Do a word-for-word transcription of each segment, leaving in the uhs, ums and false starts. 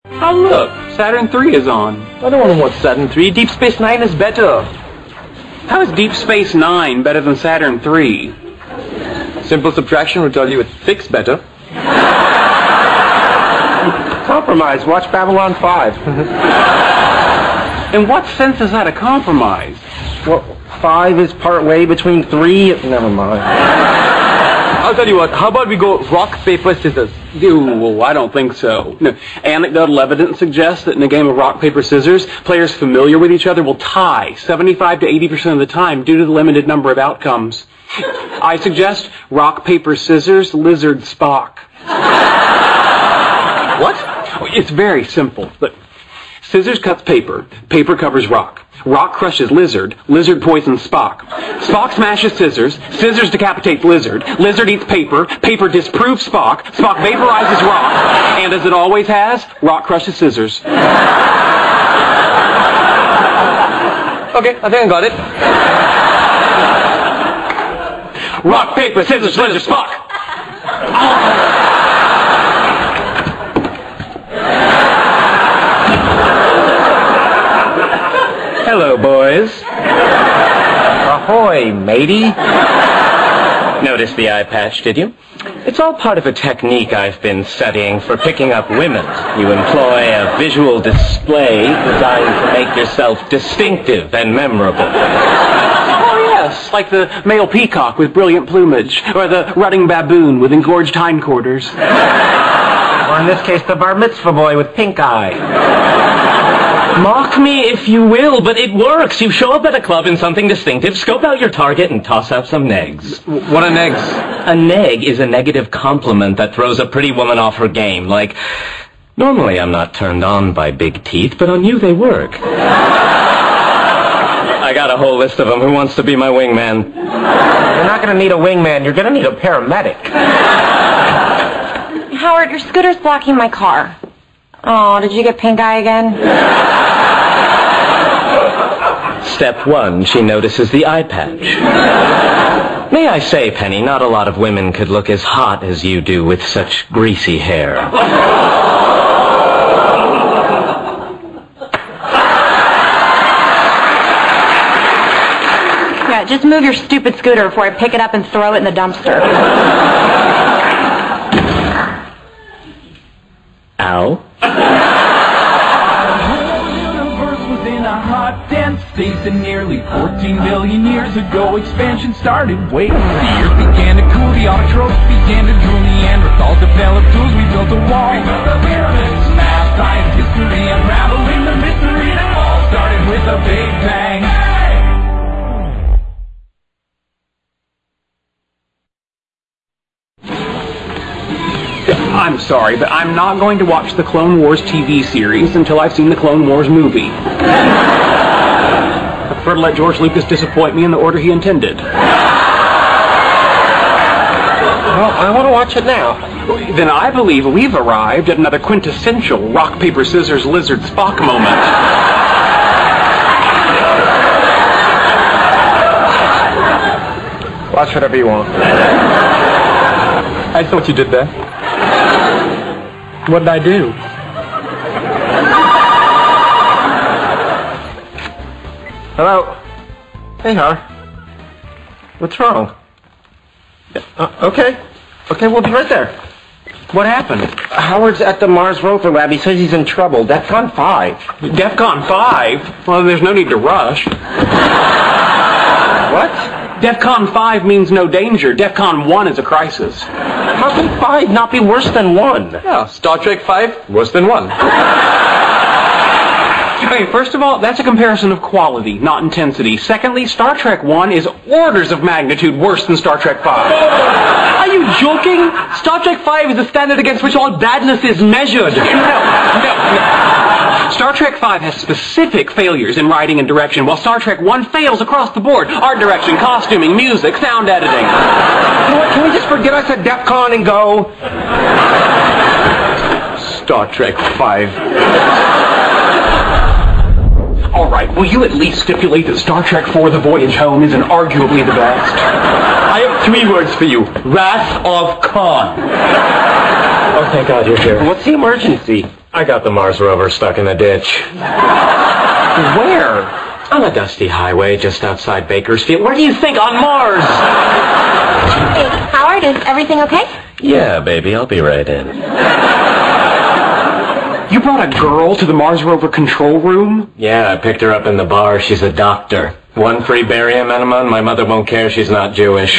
Oh, look, Saturn three is on. I don't want to watch Saturn three. Deep Space Nine is better. How is Deep Space Nine better than Saturn three? Simple subtraction will tell you it's six better. Compromise. Watch Babylon five. In what sense is that a compromise? Well, five is part way between three. Never mind. I'll tell you what. How about we go rock, paper, scissors? Ooh, I don't think so. No. Anecdotal evidence suggests that in a game of rock, paper, scissors, players familiar with each other will tie seventy-five to eighty percent of the time due to the limited number of outcomes. I suggest rock, paper, scissors, lizard, Spock. What? It's very simple. Look, scissors cuts paper, paper covers rock. Rock crushes lizard, lizard poisons Spock. Spock smashes scissors, scissors decapitates lizard, lizard eats paper, paper disproves Spock, Spock vaporizes rock, and as it always has, rock crushes scissors. Okay, I think I got it. Rock, paper, scissors, lizard, Spock! Hello, boys. Ahoy, matey. Notice the eye patch, did you? It's all part of a technique I've been studying for picking up women. You employ a visual display designed to make yourself distinctive and memorable. Oh, yes, like the male peacock with brilliant plumage, or the rutting baboon with engorged hindquarters. Or in this case, the bar mitzvah boy with pink eye. Mock me if you will, but it works. You show up at a club in something distinctive, scope out your target, and toss out some negs. What are negs? A neg is a negative compliment that throws a pretty woman off her game. Like, normally I'm not turned on by big teeth, but on you they work. I got a whole list of them. Who wants to be my wingman? You're not going to need a wingman. You're going to need a paramedic. Howard, your scooter's blocking my car. Oh, did you get pink eye again? Step one, she notices the eye patch. May I say, Penny, not a lot of women could look as hot as you do with such greasy hair. Yeah, just move your stupid scooter before I pick it up and throw it in the dumpster. Ow. Space and nearly fourteen billion years ago, expansion started. Wait, the earth began to cool, the autotrophs began to drool, Neanderthals developed tools, we built a wall. We built the pyramids, math, science, history, unraveling the mystery that all started with a big bang. I'm sorry, but I'm not going to watch the Clone Wars T V series until I've seen the Clone Wars movie. I prefer to let George Lucas disappoint me in the order he intended. Well, I want to watch it now. Then I believe we've arrived at another quintessential rock, paper, scissors, lizard, Spock moment. Watch whatever you want. I saw what you did there. What did I do? Hello? Hey, Howard. What's wrong? Uh, okay. Okay, we'll be right there. What happened? Howard's at the Mars Rover Lab. He says he's in trouble. DEFCON five. DEFCON five? Well, there's no need to rush. What? DEFCON five means no danger. DEFCON one is a crisis. How can five not be worse than one? Yeah, Star Trek five, worse than one. Okay, first of all, that's a comparison of quality, not intensity. Secondly, Star Trek one is orders of magnitude worse than Star Trek five. Are you joking? Star Trek five is the standard against which all badness is measured. No, no, no. Star Trek five has specific failures in writing and direction, while Star Trek one fails across the board. Art direction, costuming, music, sound editing. You know what? Can we just forget I said DEFCON and go? Star Trek five. All right, will you at least stipulate that Star Trek four The Voyage Home isn't arguably the best? I have three words for you. Wrath of Khan. Oh, thank God you're here. What's the emergency? I got the Mars rover stuck in a ditch. Where? On a dusty highway just outside Bakersfield. Where do you think? On Mars! Hey, Howard, is everything okay? Yeah, baby, I'll be right in. You brought a girl to the Mars rover control room? Yeah, I picked her up in the bar. She's a doctor. One free barium enema, and my mother won't care she's not Jewish.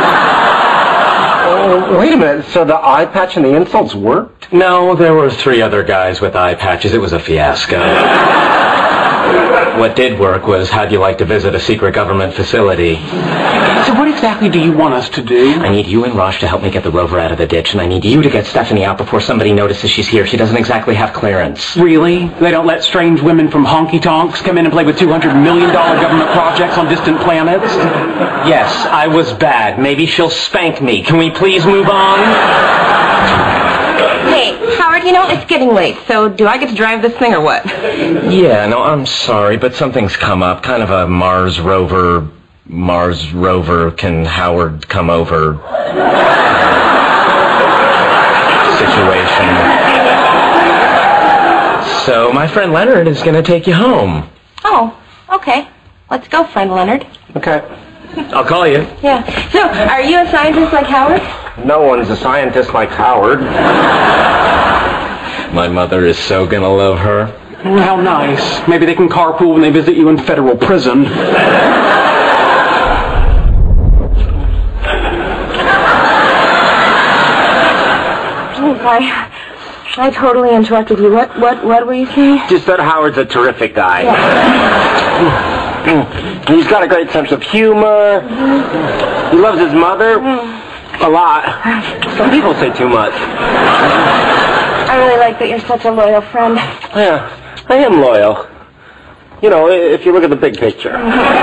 Oh, wait a minute. So the eye patch and the insults worked? No, there were three other guys with eye patches. It was a fiasco. What did work was, how'd you like to visit a secret government facility? So what exactly do you want us to do? I need you and Raj to help me get the rover out of the ditch, and I need you to get Stephanie out before somebody notices she's here. She doesn't exactly have clearance. Really? They don't let strange women from honky-tonks come in and play with two hundred million dollars government projects on distant planets? Yes, I was bad. Maybe she'll spank me. Can we please move on? Hey, Howard, you know, it's getting late, so do I get to drive this thing or what? Yeah, no, I'm sorry, but something's come up. Kind of a Mars rover... Mars rover, can Howard come over situation. So my friend Leonard is going to take you home. Oh, okay. Let's go, friend Leonard. Okay. I'll call you. Yeah. So, are you a scientist like Howard? No one's a scientist like Howard. My mother is so going to love her. Oh, how nice. Maybe they can carpool when they visit you in federal prison. I, I totally interrupted you. What, what, what were you saying? Just that Howard's a terrific guy. Yeah. He's got a great sense of humor. He loves his mother a lot. Some people say too much. I really like that you're such a loyal friend. Yeah, I am loyal. You know, if you look at the big picture.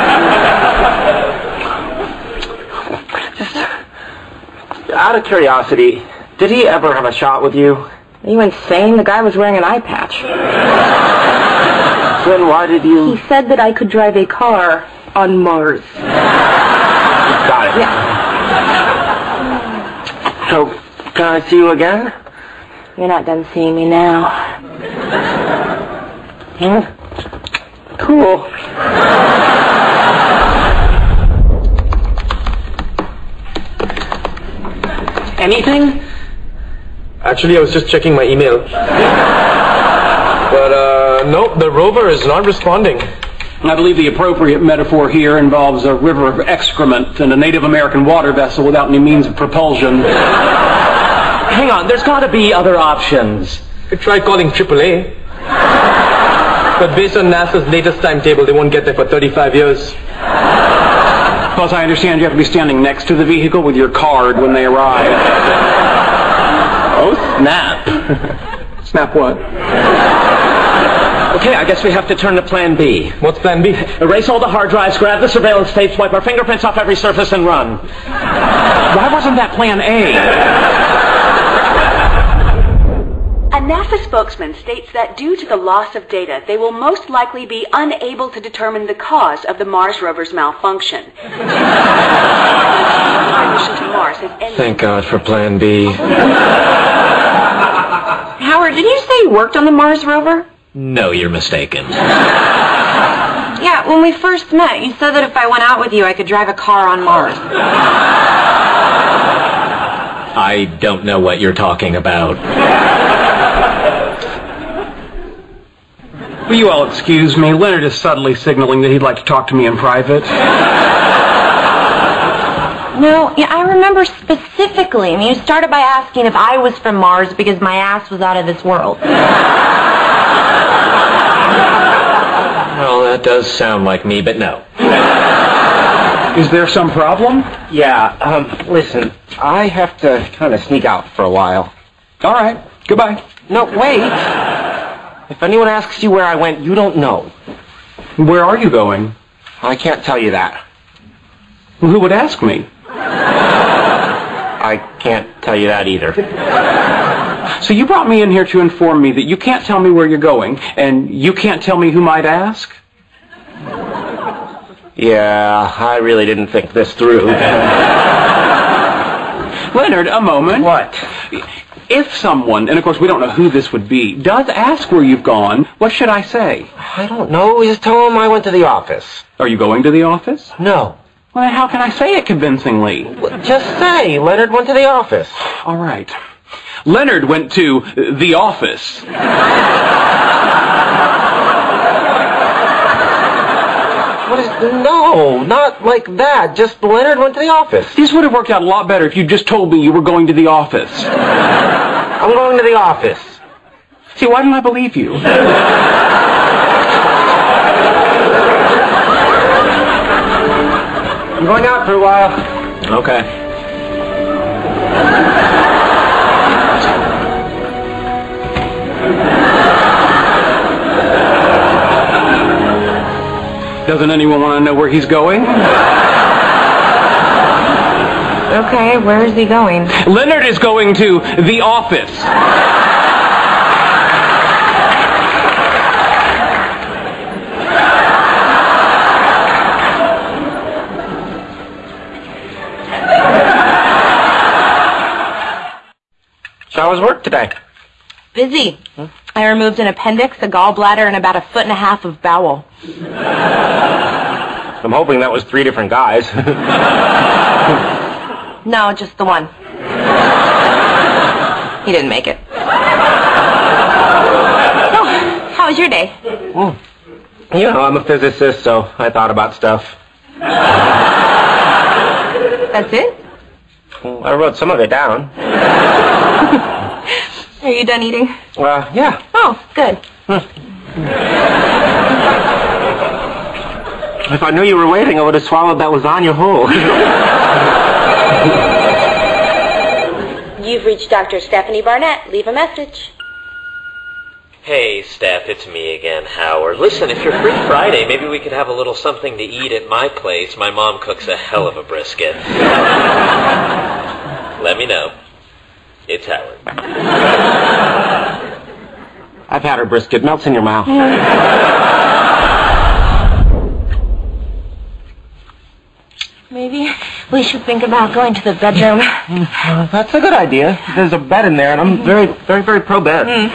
Just out of curiosity, did he ever have a shot with you? Are you insane? The guy was wearing an eye patch. Then why did you... He said that I could drive a car on Mars. Got it. Yeah. So, can I see you again? You're not done seeing me now. Huh? Cool. Anything? Actually, I was just checking my email. But, uh, nope, the rover is not responding. I believe the appropriate metaphor here involves a river of excrement and a Native American water vessel without any means of propulsion. Hang on, there's got to be other options. I tried calling triple A. But based on NASA's latest timetable, they won't get there for thirty-five years. Plus, I understand you have to be standing next to the vehicle with your card when they arrive. Oh, snap. Snap what? Okay, I guess we have to turn to plan B. What's plan B? Erase all the hard drives, grab the surveillance tapes, wipe our fingerprints off every surface, and run. Why wasn't that plan A? A NASA spokesman states that due to the loss of data, they will most likely be unable to determine the cause of the Mars rover's malfunction. Our mission to Mars has ended. Thank God for plan B. Howard, did you say you worked on the Mars rover? No, you're mistaken. Yeah, when we first met, you said that if I went out with you, I could drive a car on Mars. I don't know what you're talking about. Will you all excuse me? Leonard is subtly signaling that he'd like to talk to me in private. No, yeah, I remember specifically. I mean, you started by asking if I was from Mars because my ass was out of this world. Well, that does sound like me, but no. Is there some problem? Yeah, um, listen, I have to kind of sneak out for a while. All right. Goodbye. No, wait. If anyone asks you where I went, you don't know. Where are you going? I can't tell you that. Well, who would ask me? I can't tell you that either. So you brought me in here to inform me that you can't tell me where you're going, and you can't tell me who might ask? Yeah, I really didn't think this through. Leonard, a moment. What? If someone, and of course we don't know who this would be, does ask where you've gone, what should I say? I don't know. Just tell him I went to the office. Are you going to the office? No. Well, then how can I say it convincingly? Well, just say Leonard went to the office. All right. Leonard went to the office. What is... No, not like that. Just Leonard went to the office. This would have worked out a lot better if you just told me you were going to the office. I'm going to the office. See, why didn't I believe you? I'm going out for a while. Okay. Doesn't anyone want to know where he's going? Okay, where is he going? Leonard is going to the office. So how was work today? Busy. Hmm? I removed an appendix, a gallbladder, and about a foot and a half of bowel. I'm hoping that was three different guys. No, just the one. He didn't make it. So, how was your day? Mm. You know, I'm a physicist, so I thought about stuff. That's it? Well, I wrote some of it down. Are you done eating? Uh, yeah. Oh, good. Hmm. If I knew you were waiting, I would have swallowed that lasagna whole. You've reached Doctor Stephanie Barnett. Leave a message. Hey, Steph, it's me again, Howard. Listen, if you're free Friday, maybe we could have a little something to eat at my place. My mom cooks a hell of a brisket. Let me know. It's Howard. I've had her brisket. Melts in your mouth. Maybe we should think about going to the bedroom. Uh, that's a good idea. There's a bed in there, and I'm very, very, very pro-bed. Mm.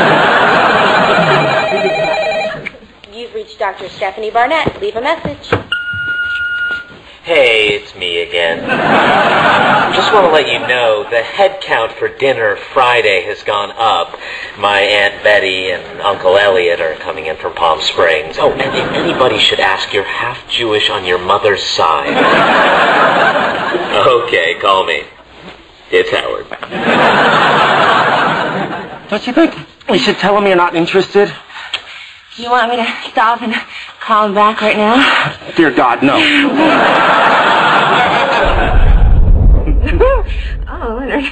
You've reached Doctor Stephanie Barnett. Leave a message. Hey, it's me again. Just want to let you know the head count for dinner Friday has gone up. My Aunt Betty and Uncle Elliot are coming in from Palm Springs. Oh, and if anybody should ask, you're half Jewish on your mother's side. Okay, call me. It's Howard. Don't you think we should tell him you're not interested? You want me to stop and call him back right now? Dear God, no. Oh, Leonard.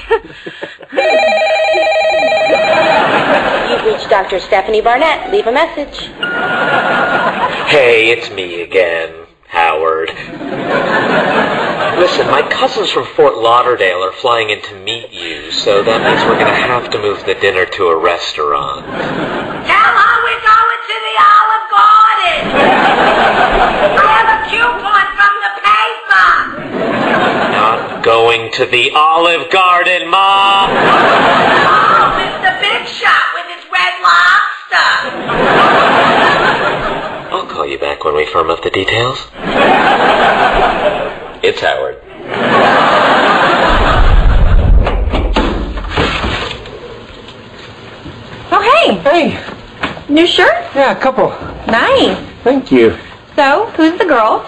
You've reached Doctor Stephanie Barnett. Leave a message. Hey, it's me again, Howard. Listen, my cousins from Fort Lauderdale are flying in to meet you, so that means we're going to have to move the dinner to a restaurant. Tell her we're going to the Olive Garden. I have a coupon from the paper. Not going to the Olive Garden, Ma! Oh, Mister Big Shot with his red lobster. I'll call you back when we firm up the details. It's Howard. Oh, hey. Hey. New shirt? Yeah, a couple. Nice. Thank you. So, who's the girl?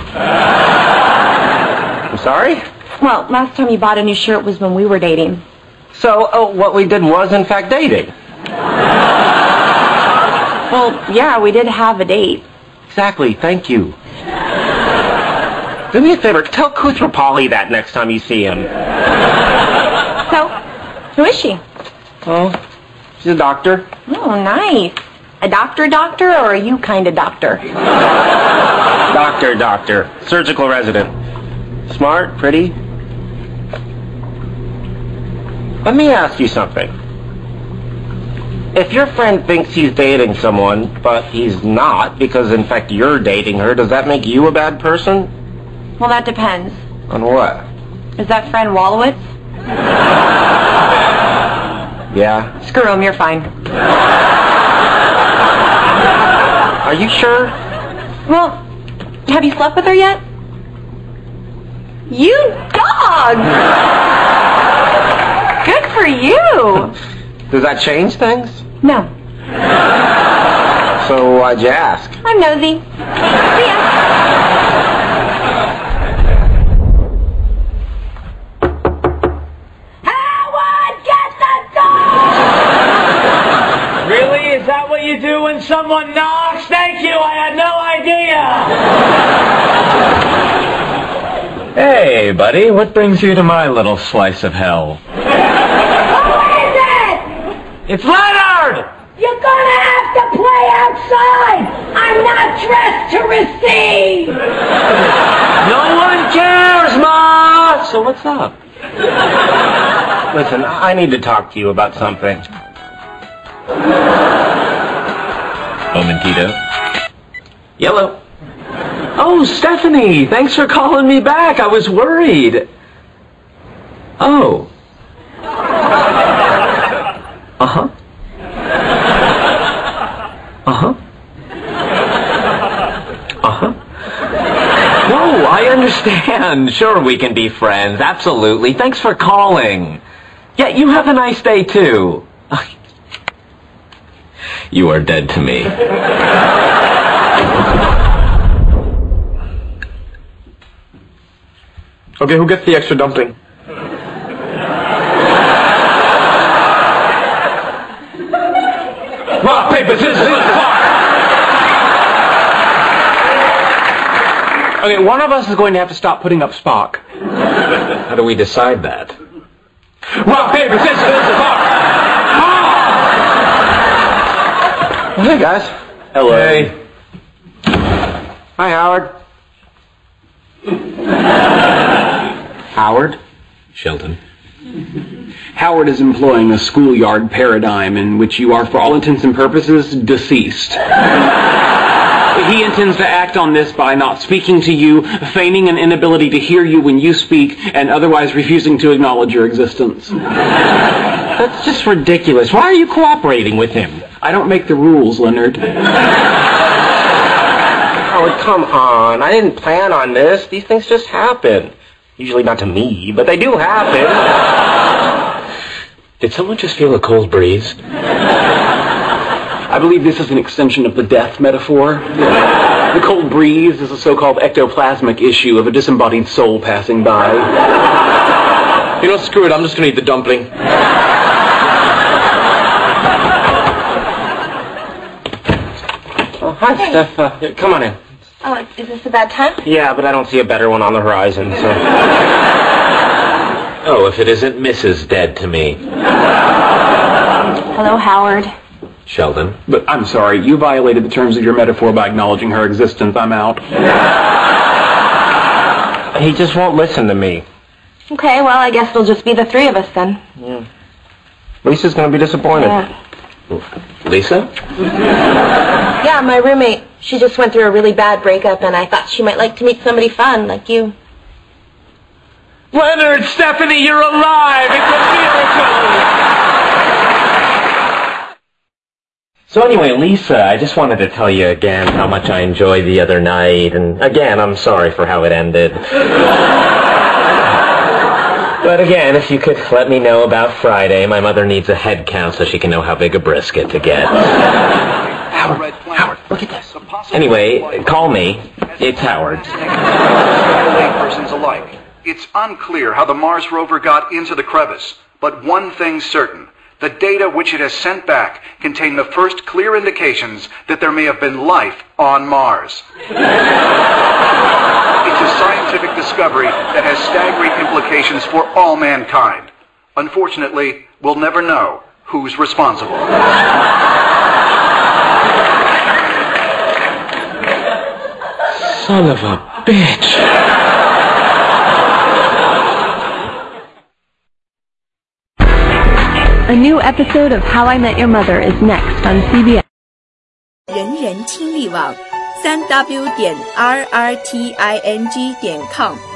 I'm sorry? Well, last time you bought a new shirt was when we were dating. So, oh, what we did was, in fact, dating. Well, yeah, we did have a date. Exactly, thank you. Do me a favor, tell Koothrappali that next time you see him. So, who is she? Oh, she's a doctor. Oh, nice. A doctor doctor or a you kind of doctor? Doctor doctor. Surgical resident. Smart, pretty. Let me ask you something. If your friend thinks he's dating someone, but he's not, because in fact you're dating her, does that make you a bad person? Well, that depends. On what? Is that friend Wallowitz? Yeah? Screw him, you're fine. Are you sure? Well, have you slept with her yet? You dog! Good for you! Does that change things? No. So why'd you ask? I'm nosy. See ya. Howard, get the dog! Really? Is that what you do when someone knocks? Thank you, I had no idea! Hey, buddy, what brings you to my little slice of hell? Who is it? It's Leonard! You're gonna have to play outside! I'm not dressed to receive! No one cares, Ma! So what's up? Listen, I need to talk to you about something. Momentito. Yellow. Oh, Stephanie, thanks for calling me back. I was worried. Oh. Uh-huh. Uh-huh. Uh-huh. No, I understand. Sure, we can be friends. Absolutely. Thanks for calling. Yeah, you have a nice day, too. You are dead to me. Okay, who gets the extra dumpling? Rock, paper, scissors, fire! Okay, one of us is going to have to stop putting up Spock. How do we decide that? Rock, paper, scissors, fire! Hey, guys. Hello. Hey. Hi, Howard. Howard? Sheldon. Howard is employing a schoolyard paradigm in which you are, for all intents and purposes, deceased. He intends to act on this by not speaking to you, feigning an inability to hear you when you speak, and otherwise refusing to acknowledge your existence. That's just ridiculous. Why are you cooperating with him? I don't make the rules, Leonard. Howard, come on. I didn't plan on this. These things just happen. Usually not to me, but they do happen. Did someone just feel a cold breeze? I believe this is an extension of the death metaphor. The cold breeze is a so-called ectoplasmic issue of a disembodied soul passing by. You know, screw it, I'm just gonna eat the dumpling. Oh, hi, Steph. Uh, here, come on in. Oh, is this a bad time? Yeah, but I don't see a better one on the horizon, so... Oh, if it isn't Missus Dead to me. Hello, Howard. Sheldon. But I'm sorry, you violated the terms of your metaphor by acknowledging her existence. I'm out. He just won't listen to me. Okay, well, I guess it'll just be the three of us then. Yeah. Lisa's gonna be disappointed. Yeah. Lisa? Yeah, my roommate. She just went through a really bad breakup, and I thought she might like to meet somebody fun, like you. Leonard, Stephanie, you're alive! It's a miracle! So anyway, Lisa, I just wanted to tell you again how much I enjoyed the other night, and again, I'm sorry for how it ended. But again, if you could let me know about Friday, my mother needs a head count so she can know how big a brisket to get. Howard, Howard, look at this. Anyway, call me. It's Howard. Laypersons alike. It's unclear how the Mars rover got into the crevice, but one thing's certain. The data which it has sent back contain the first clear indications that there may have been life on Mars. It's a scientific discovery that has staggering implications for all mankind. Unfortunately, we'll never know who's responsible. Son of a bitch. A new episode of How I Met Your Mother is next on C B S. 人人听力网，三 w 点 r r t i n g 点 com。